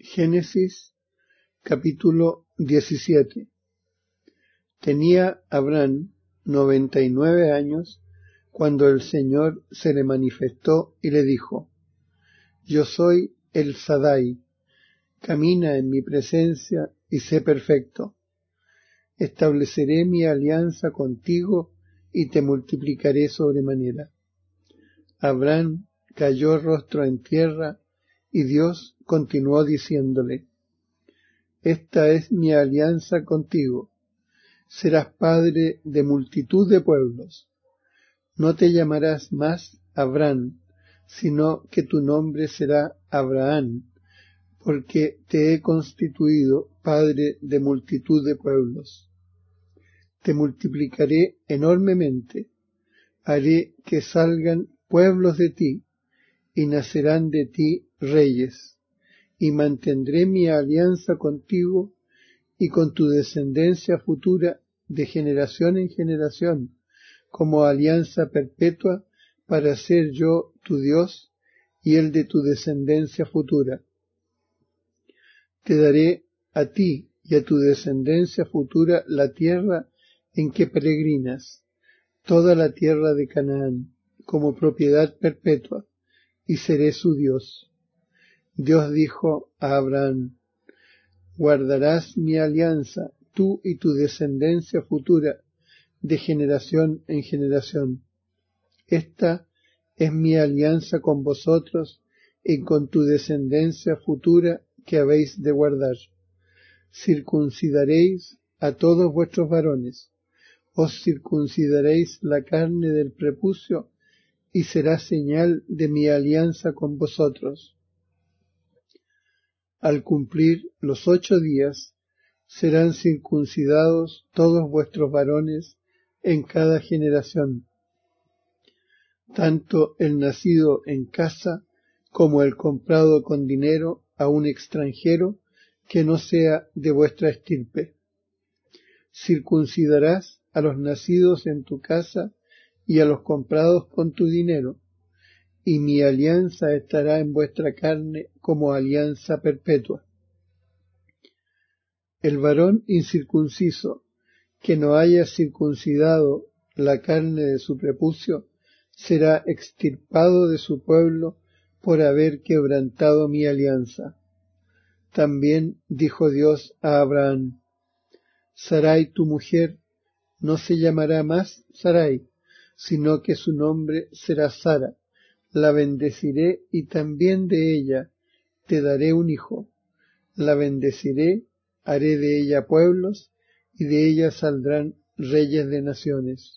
Génesis capítulo 17. Tenía Abraham 99 años cuando el Señor se le manifestó y le dijo: Yo soy el Sadai, camina en mi presencia y sé perfecto. Estableceré mi alianza contigo y te multiplicaré sobremanera. Abraham cayó rostro en tierra y Dios continuó diciéndole: Esta es mi alianza contigo. Serás padre de multitud de pueblos. No te llamarás más Abraham, sino que tu nombre será Abraham, porque te he constituido padre de multitud de pueblos. Te multiplicaré enormemente, haré que salgan pueblos de ti, y nacerán de ti reyes, y mantendré mi alianza contigo y con tu descendencia futura de generación en generación, como alianza perpetua, para ser yo tu Dios y el de tu descendencia futura. Te daré a ti y a tu descendencia futura la tierra en que peregrinas, toda la tierra de Canaán, como propiedad perpetua, y seré su Dios. Dios dijo a Abraham: Guardarás mi alianza, tú y tu descendencia futura, de generación en generación. Esta es mi alianza con vosotros y con tu descendencia futura que habéis de guardar. Circuncidaréis a todos vuestros varones, os circuncidaréis la carne del prepucio, y será señal de mi alianza con vosotros. Al cumplir los 8 días, serán circuncidados todos vuestros varones en cada generación, tanto el nacido en casa como el comprado con dinero a un extranjero que no sea de vuestra estirpe. Circuncidarás a los nacidos en tu casa y a los comprados con tu dinero, y mi alianza estará en vuestra carne como alianza perpetua. El varón incircunciso, que no haya circuncidado la carne de su prepucio, será extirpado de su pueblo por haber quebrantado mi alianza. También dijo Dios a Abraham: Sarai tu mujer no se llamará más Sarai, sino que su nombre será Sara. La bendeciré y también de ella te daré un hijo. La bendeciré, haré de ella pueblos, y de ella saldrán reyes de naciones.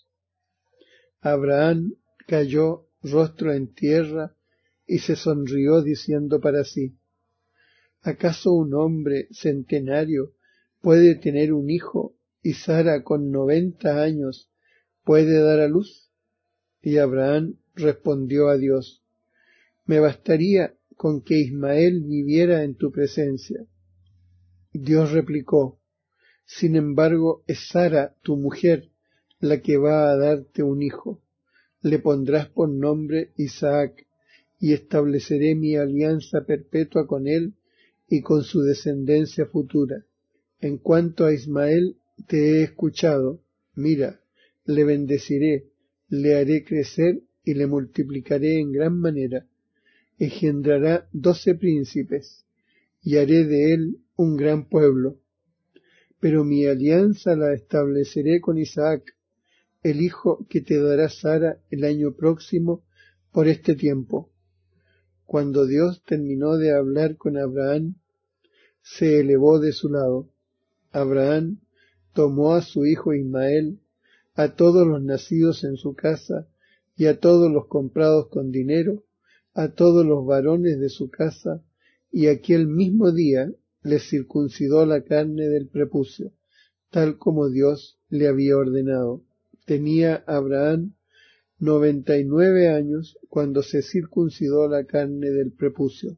Abraham cayó rostro en tierra y se sonrió diciendo para sí: ¿Acaso un hombre centenario puede tener un hijo, y Sara con 90 años puede dar a luz? Y Abraham respondió a Dios: Me bastaría con que Ismael viviera en tu presencia. Dios replicó: Sin embargo, es Sara, tu mujer, la que va a darte un hijo. Le pondrás por nombre Isaac, y estableceré mi alianza perpetua con él y con su descendencia futura. En cuanto a Ismael, te he escuchado. Mira, le bendeciré, le haré crecer y le multiplicaré en gran manera. Engendrará 12 príncipes, y haré de él un gran pueblo. Pero mi alianza la estableceré con Isaac, el hijo que te dará Sara el año próximo por este tiempo. Cuando Dios terminó de hablar con Abraham, se elevó de su lado. Abraham tomó a su hijo Ismael, a todos los nacidos en su casa, y a todos los comprados con dinero, a todos los varones de su casa, y aquel mismo día les circuncidó la carne del prepucio, tal como Dios le había ordenado. Tenía Abraham 99 años cuando se circuncidó la carne del prepucio.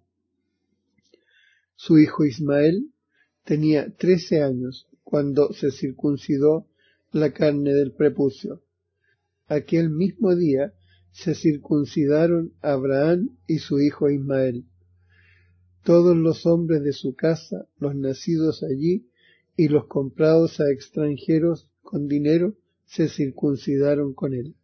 Su hijo Ismael tenía 13 años cuando se circuncidó la carne del prepucio. Aquel mismo día se circuncidaron Abraham y su hijo Ismael. Todos los hombres de su casa, los nacidos allí y los comprados a extranjeros con dinero, se circuncidaron con él.